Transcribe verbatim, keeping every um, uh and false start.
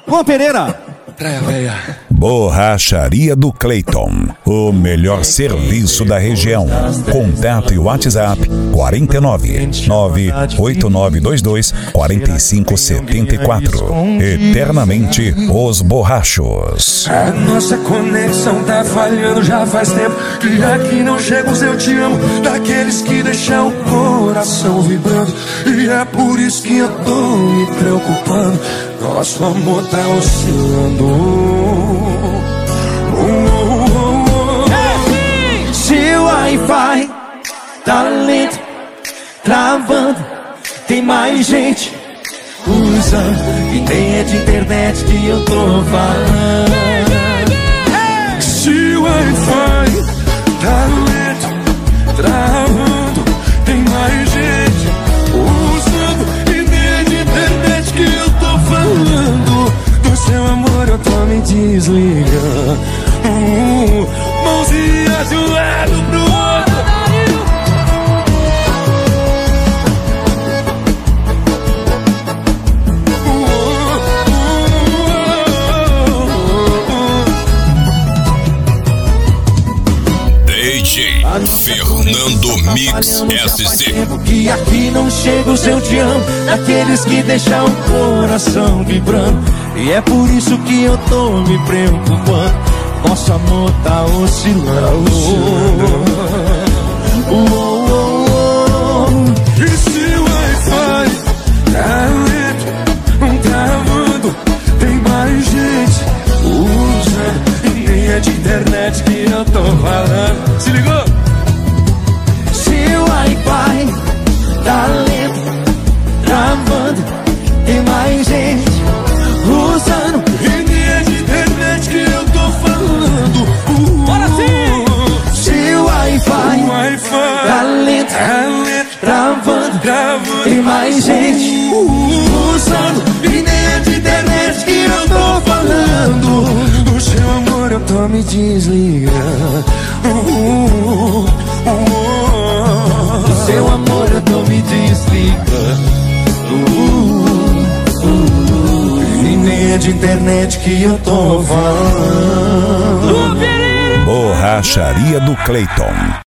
Juan Pereira. Borracharia do Cleiton, o melhor serviço da região. Contato e WhatsApp quarenta e nove, nove oito nove dois dois, quatro cinco sete quatro. Eternamente os borrachos. A nossa conexão tá falhando já faz tempo, que aqui não chega os eu te amo, daqueles que deixam o coração vibrando. E é por isso que eu tô me preocupando, nosso amor tá oscilando. Seu Wi-Fi tá lento, travando, tem mais gente usando, e nem é de internet que eu tô falando. Seu Wi-Fi tá lento, travando, tem mais gente usando, e nem é de internet que eu tô falando. Do seu amor eu tô me desligando, uh, mãozinha de um lado pro outro. D J Fernando Mix S C. Que aqui não chega o seu te amo, daqueles que deixam o coração vibrando. E é por isso que eu tô me preocupando, nosso amor tá oscilando. Oh, oh, oh. E se o Wi-Fi tá lento, travando, tem mais gente usando, e nem é de internet que eu tô falando. Se ligou? Se o Wi-Fi tá lento, travando, tem mais gente usando, e nem é de internet que eu tô falando. Uh, bora sim! Se o Wi-Fi, o Wi-Fi tá lento, tá lento, travando, travando, tem mais gente usando, e nem é de internet que eu tô falando. do seu amor eu tô me desligando. Uh, uh, uh, Do seu amor eu tô me desligando. Uh, uh, e nem é de internet que eu tô falando. Borracharia do Cleiton.